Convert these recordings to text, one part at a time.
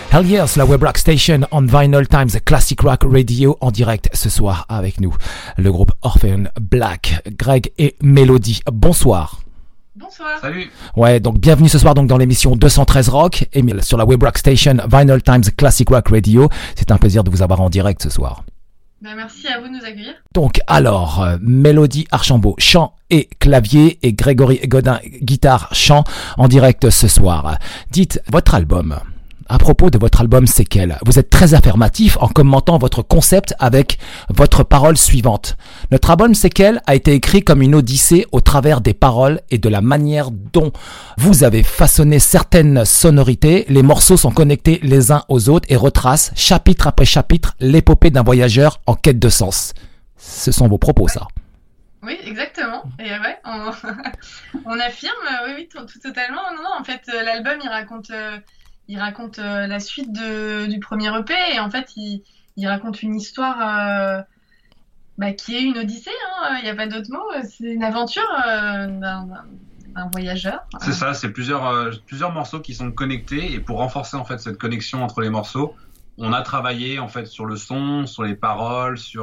Hell Yes, la Web Rock Station on Vinyl Times Classic Rock Radio en direct ce soir avec nous. Le groupe Orphan Black, Greg et Mélodie. Bonsoir. Bonsoir. Salut. Ouais, donc bienvenue ce soir donc dans l'émission 213 Rock et sur la Web Rock Station Vinyl Times Classic Rock Radio. C'est un plaisir de vous avoir en direct ce soir. Merci à vous de nous accueillir. Donc alors, Mélodie Archambault, chant et clavier, et Grégory Godin, guitare, chant, en direct ce soir. Dites, votre album, à propos de votre album Séquelles, vous êtes très affirmatif en commentant votre concept avec votre parole suivante. Notre album Séquelles a été écrit comme une odyssée au travers des paroles et de la manière dont vous avez façonné certaines sonorités. Les morceaux sont connectés les uns aux autres et retracent, chapitre après chapitre, l'épopée d'un voyageur en quête de sens. Ce sont vos propos, ça. Oui, exactement. Et ouais, on affirme, oui, tout totalement. Non, en fait, l'album, il raconte la suite du premier EP et en fait, il raconte une histoire qui est une odyssée. Il n'y a pas d'autre mot. C'est une aventure d'un voyageur. C'est ça, c'est plusieurs morceaux qui sont connectés et pour renforcer en fait cette connexion entre les morceaux, on a travaillé en fait sur le son, sur les paroles, sur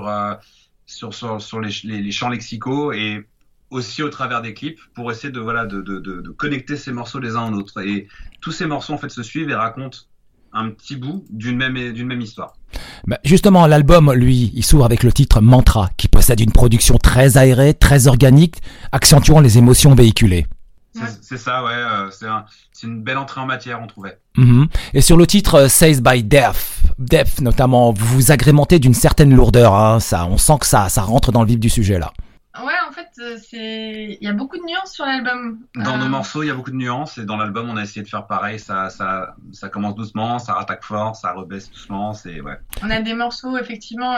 les champs lexicaux et aussi au travers des clips pour essayer de connecter ces morceaux les uns aux autres. Et tous ces morceaux en fait se suivent et racontent un petit bout d'une même histoire. Justement, l'album, lui, il s'ouvre avec le titre Mantra, qui possède une production très aérée, très organique, accentuant les émotions véhiculées. C'est ça, ouais. C'est une belle entrée en matière, on trouvait. Et sur le titre Saved by Death notamment, vous vous agrémentez d'une certaine lourdeur. On sent que ça rentre dans le vif du sujet là. Ouais, en fait, il y a beaucoup de nuances sur l'album. Dans nos morceaux, il y a beaucoup de nuances et dans l'album, on a essayé de faire pareil. Ça commence doucement, ça rattaque fort, ça rebaisse doucement. Ouais. On a des morceaux effectivement.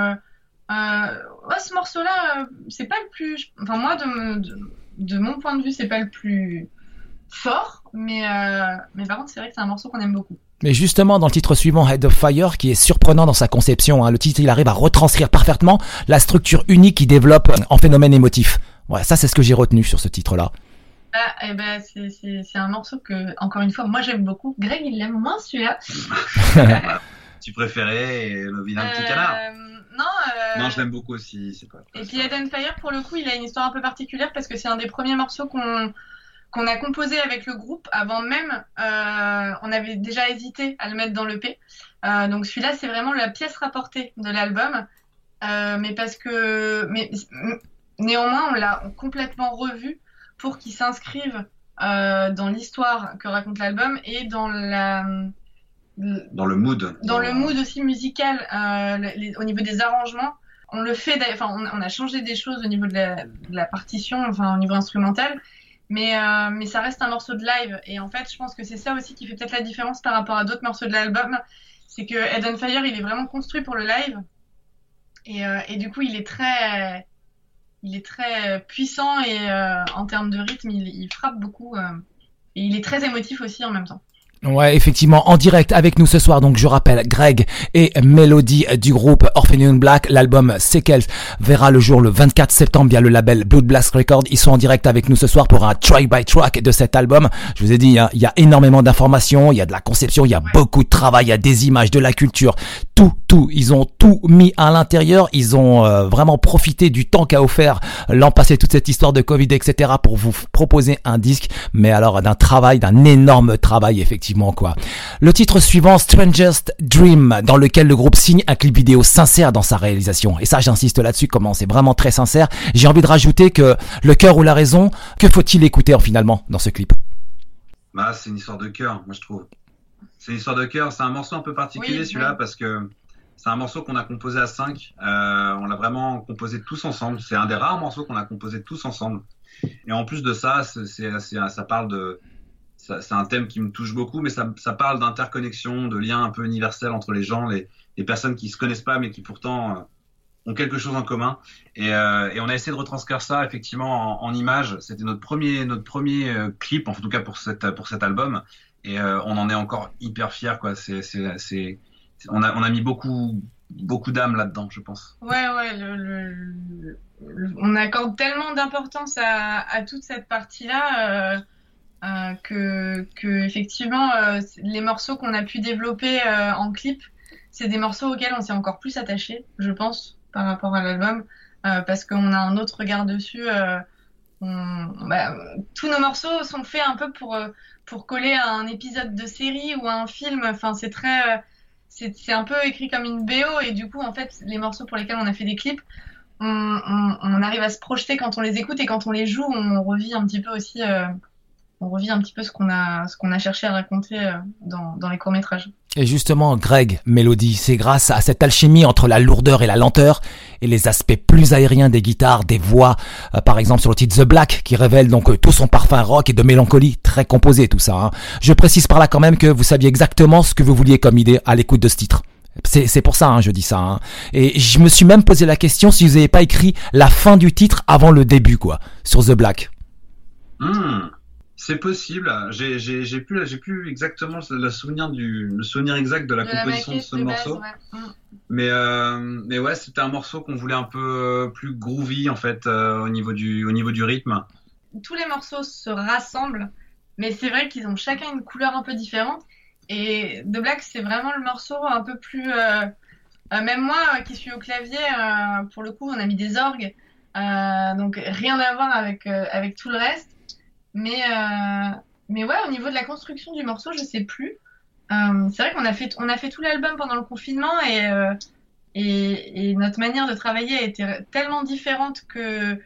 Ce morceau-là, c'est pas le plus. Enfin moi, de mon point de vue, c'est pas le plus fort, mais par contre, c'est vrai que c'est un morceau qu'on aime beaucoup. Mais justement, dans le titre suivant, Head of Fire, qui est surprenant dans sa conception, le titre, il arrive à retranscrire parfaitement la structure unique qu'il développe en phénomène émotif. Ouais, ça, c'est ce que j'ai retenu sur ce titre-là. C'est un morceau que, encore une fois, moi j'aime beaucoup. Greg, il l'aime moins celui-là. Tu préférais le vilain petit canard. Non, je l'aime beaucoup aussi. C'est pas et puis Head on Fire, pour le coup, il a une histoire un peu particulière parce que c'est un des premiers morceaux qu'on a composé avec le groupe avant même. On avait déjà hésité à le mettre dans l'EP. Donc celui-là, c'est vraiment la pièce rapportée de l'album. Mais néanmoins, on l'a complètement revu pour qu'il s'inscrive dans l'histoire que raconte l'album et dans le mood. Dans le mood aussi musical, au niveau des arrangements. On le fait, on a changé des choses au niveau de la partition, au niveau instrumental. Mais ça reste un morceau de live et en fait je pense que c'est ça aussi qui fait peut-être la différence par rapport à d'autres morceaux de l'album, c'est que Head on Fire il est vraiment construit pour le live et du coup il est très puissant et en termes de rythme il frappe beaucoup et il est très émotif aussi en même temps. Ouais, effectivement, en direct avec nous ce soir, donc je rappelle, Greg et Mélodie du groupe Orphan Black. L'album Séquelles verra le jour le 24 septembre via le label Blood Blast Records. Ils sont en direct avec nous ce soir pour un track by track de cet album. Je vous ai dit, il y a énormément d'informations, il y a de la conception, il y a beaucoup de travail, il y a des images, de la culture, tout. Ils ont tout mis à l'intérieur. Ils ont vraiment profité du temps qu'a offert l'an passé toute cette histoire de Covid, etc. pour vous proposer un disque, mais alors d'un énorme travail, effectivement, quoi. Le titre suivant, Strangest Dream, dans lequel le groupe signe un clip vidéo sincère dans sa réalisation. Et ça, j'insiste là-dessus, comment c'est vraiment très sincère. J'ai envie de rajouter que le cœur ou la raison, que faut-il écouter finalement dans ce clip? C'est une histoire de cœur, moi je trouve. C'est une histoire de cœur, c'est un morceau un peu particulier celui-là parce que c'est un morceau qu'on a composé à 5. On l'a vraiment composé tous ensemble. C'est un des rares morceaux qu'on a composé tous ensemble. Et en plus de ça, ça parle de... C'est un thème qui me touche beaucoup, mais ça parle d'interconnexion, de liens un peu universels entre les gens, les personnes qui se connaissent pas, mais qui pourtant ont quelque chose en commun. Et on a essayé de retranscrire ça effectivement en images. C'était notre premier clip, en tout cas pour cet album. Et on en est encore hyper fiers, quoi. On a mis beaucoup d'âme là-dedans, je pense. Ouais, on accorde tellement d'importance à toute cette partie-là. que effectivement les morceaux qu'on a pu développer en clip, c'est des morceaux auxquels on s'est encore plus attaché, je pense, par rapport à l'album, parce qu'on a un autre regard dessus. Tous nos morceaux sont faits un peu pour coller à un épisode de série ou à un film. Enfin, c'est un peu écrit comme une BO, et du coup, en fait, les morceaux pour lesquels on a fait des clips, on arrive à se projeter quand on les écoute, et quand on les joue, on revit un petit peu aussi. On revit un petit peu ce qu'on a cherché à raconter dans les courts-métrages. Et justement, Greg, Mélodie, c'est grâce à cette alchimie entre la lourdeur et la lenteur et les aspects plus aériens des guitares, des voix, par exemple sur le titre The Black, qui révèle donc tout son parfum rock et de mélancolie, très composé tout ça. Je précise par là quand même que vous saviez exactement ce que vous vouliez comme idée à l'écoute de ce titre. C'est pour ça, je dis ça. Et je me suis même posé la question si vous n'avez pas écrit la fin du titre avant le début, quoi, sur The Black. C'est possible. J'ai plus exactement le souvenir exact de la composition de ce morceau. Ouais. Mais ouais, c'était un morceau qu'on voulait un peu plus groovy en fait au niveau du rythme. Tous les morceaux se rassemblent, mais c'est vrai qu'ils ont chacun une couleur un peu différente. Et The Black, c'est vraiment le morceau un peu plus. Même moi, qui suis au clavier, pour le coup, on a mis des orgues, donc rien à voir avec tout le reste. Mais ouais, au niveau de la construction du morceau, je sais plus. C'est vrai qu'on a fait tout l'album pendant le confinement, et notre manière de travailler a été tellement différente qu'elle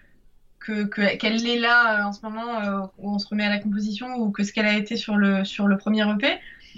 est là en ce moment où on se remet à la composition, ou que ce qu'elle a été sur le premier EP.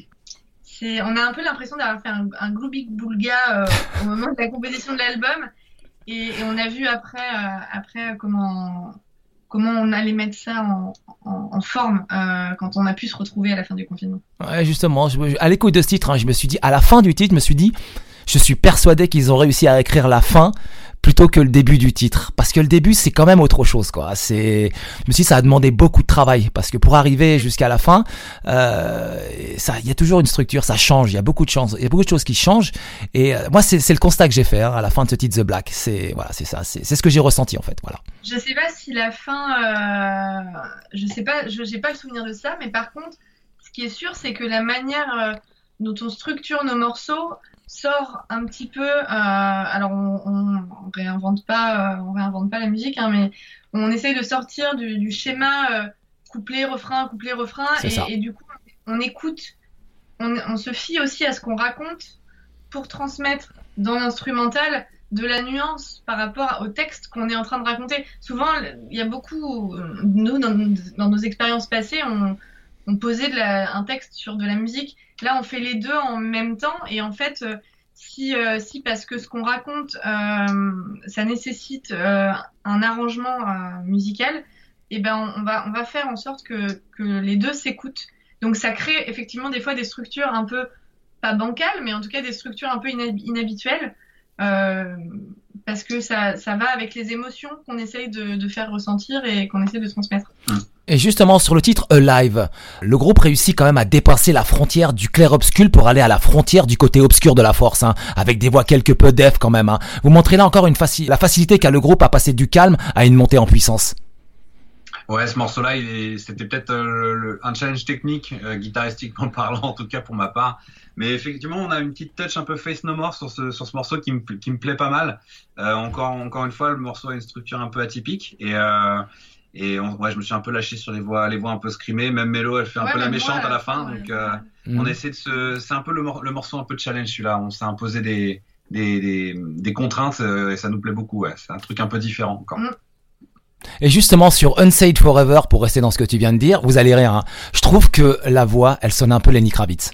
On a un peu l'impression d'avoir fait un Glooby Boulga au moment de la composition de l'album, et on a vu après comment on allait mettre ça en forme quand on a pu se retrouver à la fin du confinement. Ouais, justement, à l'écoute de ce titre, je me suis dit, à la fin du titre, je suis persuadé qu'ils ont réussi à écrire la fin plutôt que le début du titre, parce que le début c'est quand même autre chose, quoi. Je me suis dit, ça a demandé beaucoup de travail, parce que pour arriver jusqu'à la fin, il y a toujours une structure, ça change, il y a beaucoup de choses qui changent, et moi c'est le constat que j'ai fait à la fin de ce titre The Black. C'est ça, c'est ce que j'ai ressenti en fait, voilà. Je sais pas si la fin, j'ai pas le souvenir de ça, mais par contre, ce qui est sûr, c'est que la manière dont on structure nos morceaux sort un petit peu. Alors on réinvente pas la musique, mais on essaye de sortir du schéma couplet refrain, et du coup on écoute, on se fie aussi à ce qu'on raconte pour transmettre dans l'instrumental de la nuance par rapport au texte qu'on est en train de raconter. Souvent, il y a beaucoup, nous dans nos expériences passées, on posait un texte sur de la musique. Là, on fait les deux en même temps, et en fait, si parce que ce qu'on raconte, ça nécessite un arrangement musical, et ben on va faire en sorte que les deux s'écoutent. Donc ça crée effectivement des fois des structures un peu pas bancales, mais en tout cas des structures un peu inhabituelles, parce que ça va avec les émotions qu'on essaye de faire ressentir et qu'on essaie de transmettre. Et justement, sur le titre Alive, le groupe réussit quand même à dépasser la frontière du clair-obscur pour aller à la frontière du côté obscur de la force, avec des voix quelque peu deaf quand même. Vous montrez là encore la facilité qu'a le groupe à passer du calme à une montée en puissance. Ouais, ce morceau-là, c'était peut-être un challenge technique, guitaristiquement parlant, en tout cas pour ma part. Mais effectivement, on a une petite touch un peu Face No More sur ce morceau qui me plaît pas mal. Encore une fois, le morceau a une structure un peu atypique, et je me suis un peu lâché sur les voix un peu screamées. Même Mélo, elle fait un peu la méchante à la fin. Donc, on essaie c'est un peu le morceau un peu de challenge, celui-là. On s'est imposé des contraintes, et ça nous plaît beaucoup. Ouais, c'est un truc un peu différent encore. Et justement, sur Unsaid Forever, pour rester dans ce que tu viens de dire, vous allez rire, je trouve que la voix, elle sonne un peu Lenny Kravitz.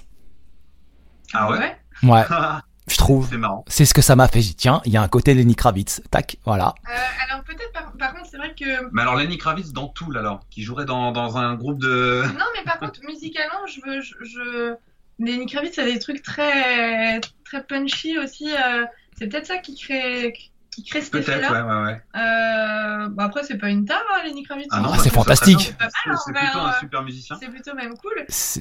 Ah ouais? Ouais. Je trouve. C'est marrant. C'est ce que ça m'a fait. J'ai dit, tiens, il y a un côté Lenny Kravitz. Tac, voilà. Alors peut-être par contre, c'est vrai que. Mais alors Lenny Kravitz dans Tool, alors, qui jouerait dans un groupe de. Non, mais par contre, musicalement, Lenny Kravitz a des trucs très très punchy aussi. C'est peut-être ça qui crée cet effet-là. Ouais. Après, c'est pas une tare, Lenny Kravitz. Ah non, c'est fantastique. C'est plutôt un super musicien. C'est plutôt même cool.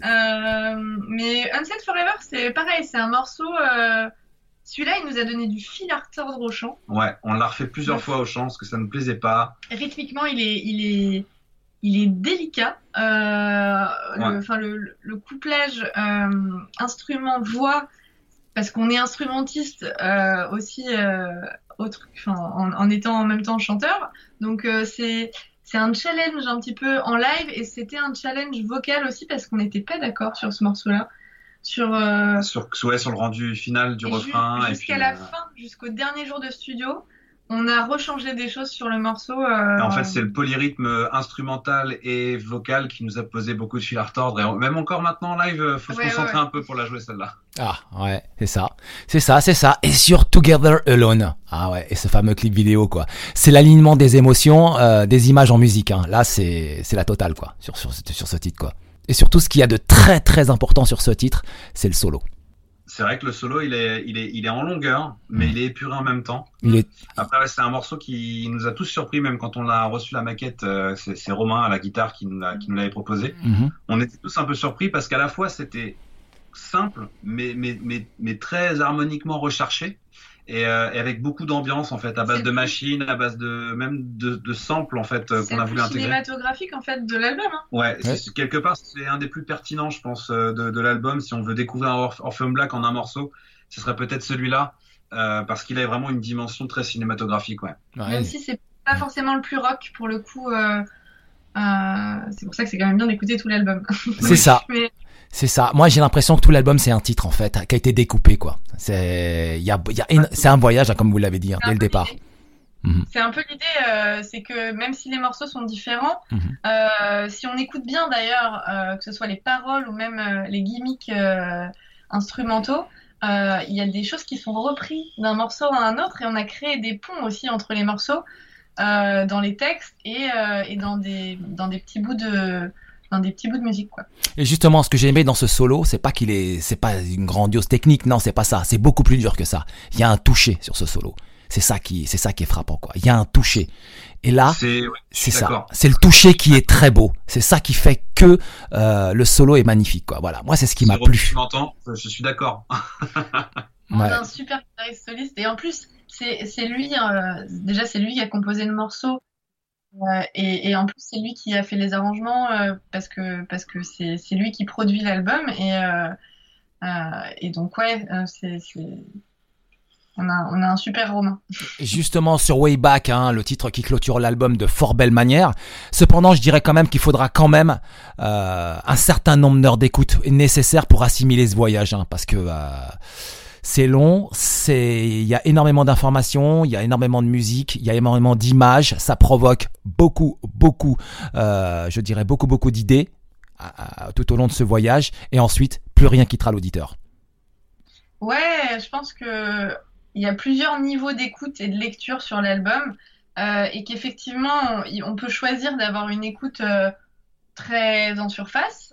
Mais Unsaid Forever, c'est pareil, c'est un morceau. Celui-là, il nous a donné du fil à retordre au chant. Ouais, on l'a refait plusieurs fois au chant parce que ça ne plaisait pas. Rythmiquement, il il est délicat. Le couplage instrument-voix, parce qu'on est instrumentiste aussi en étant en même temps chanteur. Donc c'est un challenge un petit peu en live, et c'était un challenge vocal aussi parce qu'on n'était pas d'accord sur ce morceau-là. Sur le rendu final du refrain. Jusqu'à la fin, jusqu'au dernier jour de studio, on a rechangé des choses sur le morceau. En fait, c'est le polyrythme instrumental et vocal qui nous a posé beaucoup de fil à retordre. Et même encore maintenant en live, faut se concentrer un peu pour la jouer celle-là. Ah ouais, c'est ça. Et sur Together Alone. Ah ouais, et ce fameux clip vidéo quoi. C'est l'alignement des émotions, des images en musique. Hein. Là, c'est la totale quoi sur ce titre quoi. Et surtout, ce qu'il y a de très très important sur ce titre, c'est le solo. C'est vrai que le solo, il est en longueur, mais il est épuré en même temps. Après, c'est un morceau qui nous a tous surpris, même quand on a reçu la maquette. C'est Romain à la guitare qui nous l'avait proposé. On était tous un peu surpris parce qu'à la fois c'était simple, mais très harmoniquement recherché. Et avec beaucoup d'ambiance en fait, à base de machines, à base de samples en fait qu'on a voulu intégrer. C'est cinématographique en fait de l'album. Hein. Ouais. Quelque part c'est un des plus pertinents je pense de l'album. Si on veut découvrir Orpheum Black en un morceau, ce serait peut-être celui-là parce qu'il a vraiment une dimension très cinématographique. Ouais. Même si c'est pas forcément le plus rock pour le coup. C'est pour ça que c'est quand même bien d'écouter tout l'album. C'est ça. C'est ça. Moi, j'ai l'impression que tout l'album, c'est un titre, en fait, qui a été découpé, quoi. C'est un voyage, hein, comme vous l'avez dit, hein, dès le départ. C'est un peu l'idée, c'est que même si les morceaux sont différents, si on écoute bien d'ailleurs, que ce soit les paroles ou même les gimmicks instrumentaux, il y a des choses qui sont reprises d'un morceau à un autre, et on a créé des ponts aussi entre les morceaux dans les textes et dans des petits bouts de musique quoi. Et justement, ce que j'ai aimé dans ce solo, c'est pas une grandiose technique, non, c'est pas ça, c'est beaucoup plus dur que ça. Il y a un toucher sur ce solo. C'est ça qui est frappant quoi. Il y a un toucher. Et là, c'est ça. C'est le toucher qui est très beau. C'est ça qui fait que le solo est magnifique quoi. Voilà, moi c'est ce qui m'a plu. Tu m'entends ? Je suis d'accord. On a un super guitariste soliste, et en plus c'est lui déjà c'est lui qui a composé le morceau. Et en plus c'est lui qui a fait les arrangements parce que c'est lui qui produit l'album, et donc on a un super Romain. Justement sur Way Back, hein, le titre qui clôture l'album de fort belle manière. Cependant, je dirais quand même qu'il faudra quand même un certain nombre d'heures d'écoute nécessaires pour assimiler ce voyage, hein, parce que c'est long, il y a énormément d'informations, il y a énormément de musique, il y a énormément d'images, ça provoque beaucoup, je dirais beaucoup d'idées tout au long de ce voyage, et ensuite plus rien quittera l'auditeur. Ouais, je pense que il y a plusieurs niveaux d'écoute et de lecture sur l'album, et qu'effectivement on peut choisir d'avoir une écoute très en surface,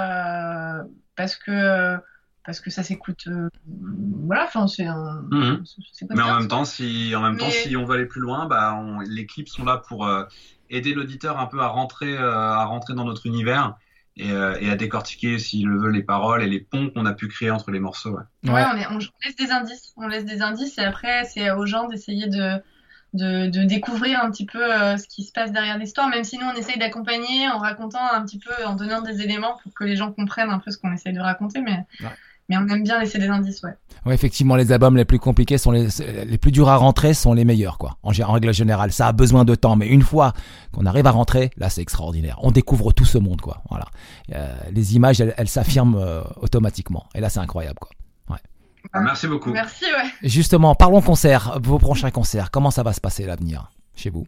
parce que ça s'écoute, voilà, enfin c'est un. Mais en même temps, si on veut aller plus loin, les clips sont là pour aider l'auditeur un peu à rentrer dans notre univers et à décortiquer, s'il le veut, les paroles et les ponts qu'on a pu créer entre les morceaux. Ouais, on laisse des indices. On laisse des indices, et après c'est aux gens d'essayer de découvrir un petit peu ce qui se passe derrière l'histoire, même si nous on essaye d'accompagner en racontant un petit peu, en donnant des éléments pour que les gens comprennent un peu ce qu'on essaye de raconter, mais on aime bien laisser des indices, ouais. Ouais, effectivement, les albums les plus compliqués sont les plus durs à rentrer, sont les meilleurs, quoi. En règle générale, ça a besoin de temps, mais une fois qu'on arrive à rentrer, là, c'est extraordinaire. On découvre tout ce monde, quoi. Voilà. Les images, elles s'affirment automatiquement. Et là, c'est incroyable, quoi. Ouais. Merci beaucoup. Merci, ouais. Justement, parlons concert. Vos prochains concerts, comment ça va se passer l'avenir chez vous?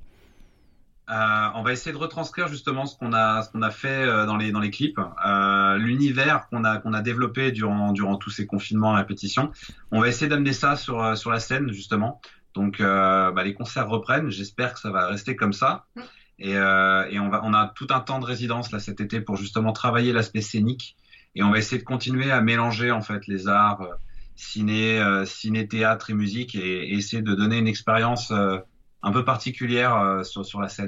On va essayer de retranscrire justement ce qu'on a fait dans les clips, l'univers qu'on a développé durant tous ces confinements et répétitions. On va essayer d'amener ça sur la scène justement. Donc les concerts reprennent. J'espère que ça va rester comme ça. Et on a tout un temps de résidence là cet été pour justement travailler l'aspect scénique. Et on va essayer de continuer à mélanger en fait les arts, ciné, théâtre et musique, et essayer de donner une expérience un peu particulière sur la scène.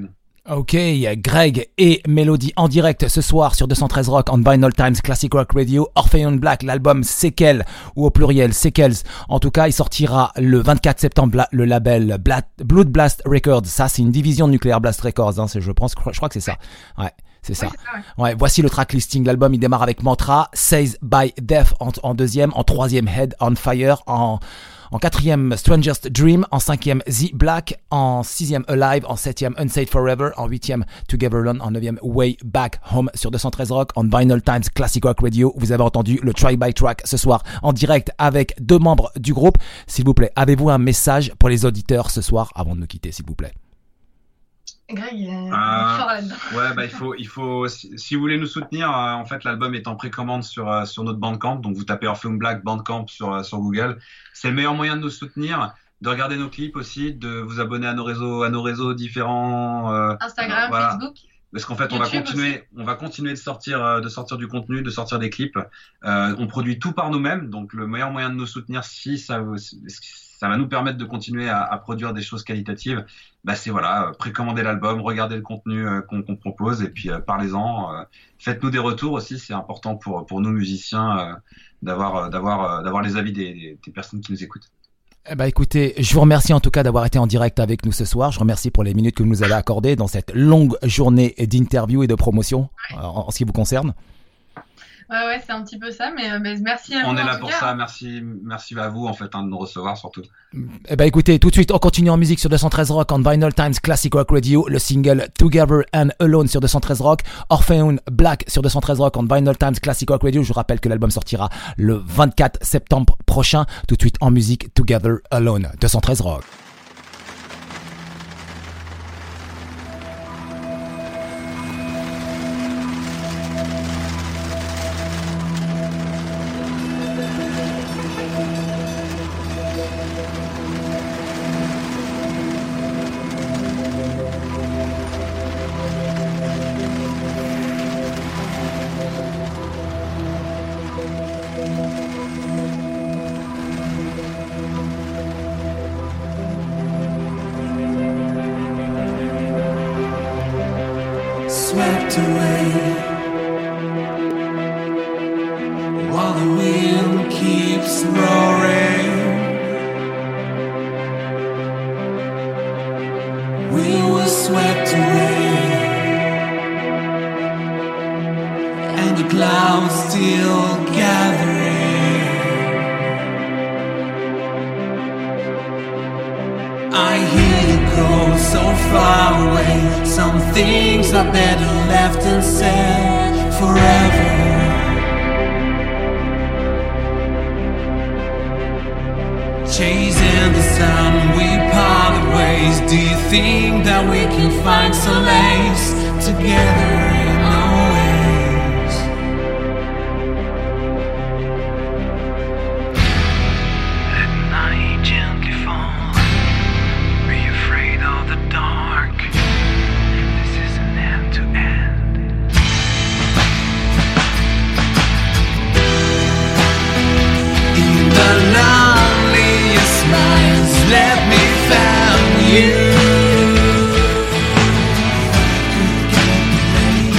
Ok, Greg et Mélodie en direct ce soir sur 213 Rock on Vinyl Times Classic Rock Radio. Orpheon Black, l'album Sequels, ou au pluriel Sequels. En tout cas, il sortira le 24 septembre, le label Blood Blast Records. Ça, c'est une division de Nuclear Blast Records, hein, je crois que c'est ça. Ouais. C'est ça. Ouais, voici le track listing. L'album, il démarre avec Mantra, Seized by Death en deuxième, en troisième Head on Fire, en quatrième Strangest Dream, en cinquième The Black, en sixième Alive, en septième Unsaid Forever, en huitième Together Alone, en neuvième Way Back Home sur 213 Rock on Vinyl Times Classic Rock Radio. Vous avez entendu le Try by Track ce soir en direct avec 2 membres du groupe. S'il vous plaît, avez-vous un message pour les auditeurs ce soir avant de nous quitter, s'il vous plaît? Greg, il est fort là-dedans. Ouais, il faut, si vous voulez nous soutenir, en fait, l'album est en précommande sur notre Bandcamp. Donc, vous tapez Orpheon Black Bandcamp sur Google. C'est le meilleur moyen de nous soutenir, de regarder nos clips aussi, de vous abonner à nos réseaux différents. Instagram, voilà. Facebook. Parce qu'en fait, on va continuer de sortir du contenu, de sortir des clips. On produit tout par nous-mêmes. Donc, le meilleur moyen de nous soutenir, si ça va nous permettre de continuer à produire des choses qualitatives, c'est précommander l'album, regarder le contenu qu'on propose et puis parlez-en. Faites-nous des retours aussi, c'est important pour nous musiciens d'avoir les avis des personnes qui nous écoutent. Écoutez, je vous remercie en tout cas d'avoir été en direct avec nous ce soir. Je vous remercie pour les minutes que vous nous avez accordées dans cette longue journée d'interview et de promotion en ce qui vous concerne. Ouais, c'est un petit peu ça, mais merci à vous. On est là pour ça, merci à vous en fait de nous recevoir surtout. Écoutez, tout de suite, on continue en musique sur 213 Rock on Vinyl Times Classic Rock Radio, le single Together and Alone sur 213 Rock, Orpheon Black sur 213 Rock on Vinyl Times Classic Rock Radio. Je vous rappelle que l'album sortira le 24 septembre prochain. Tout de suite en musique, Together Alone, 213 Rock. Swept away while the wind keeps roaring. We were swept away and the clouds still gathering. I hear you go so far away. Some things are better left unsaid forever. Chasing the sun, we parted ways. Do you think that we can find solace together in no ways? Let night gently fall. Be afraid of the dark. This is an end to end. In the loneliest nights, let me find you.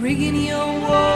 rigging your war